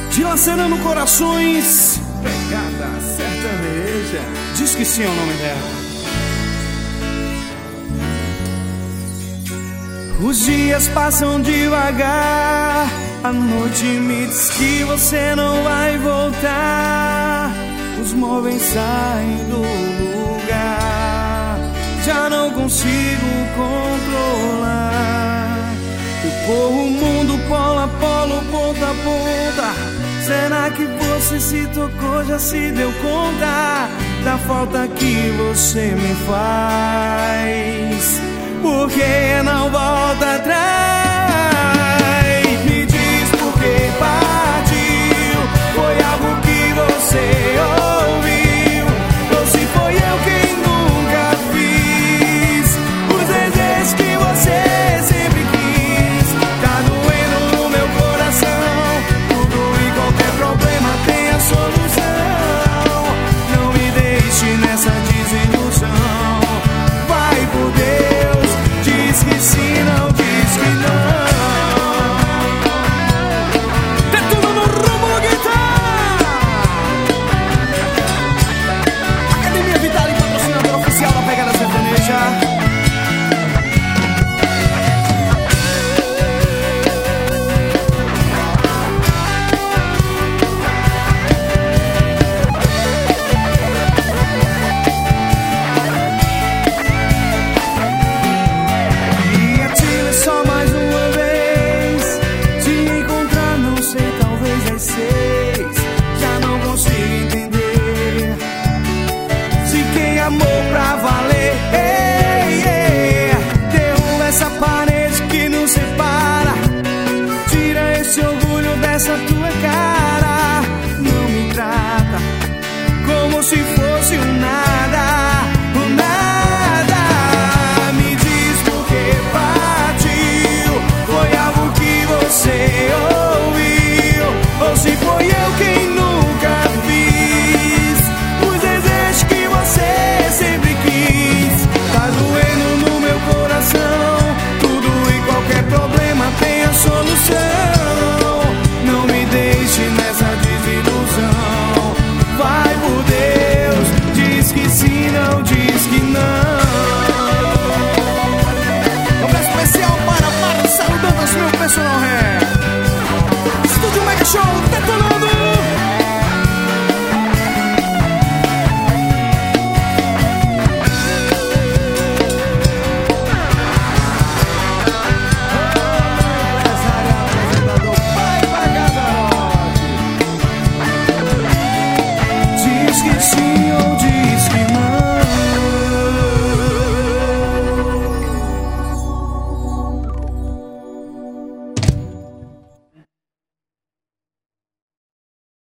Dilacerando corações, Pegada sertaneja. diz que sim é o nome dela. Os dias passam devagar, a noite me diz que você não vai voltar. Os móveis saem do lugar, já não consigo controlar. Eu corro o mundo polo a polo, ponta a ponta. Será que você se tocou, já se deu conta da falta que você me faz? Porque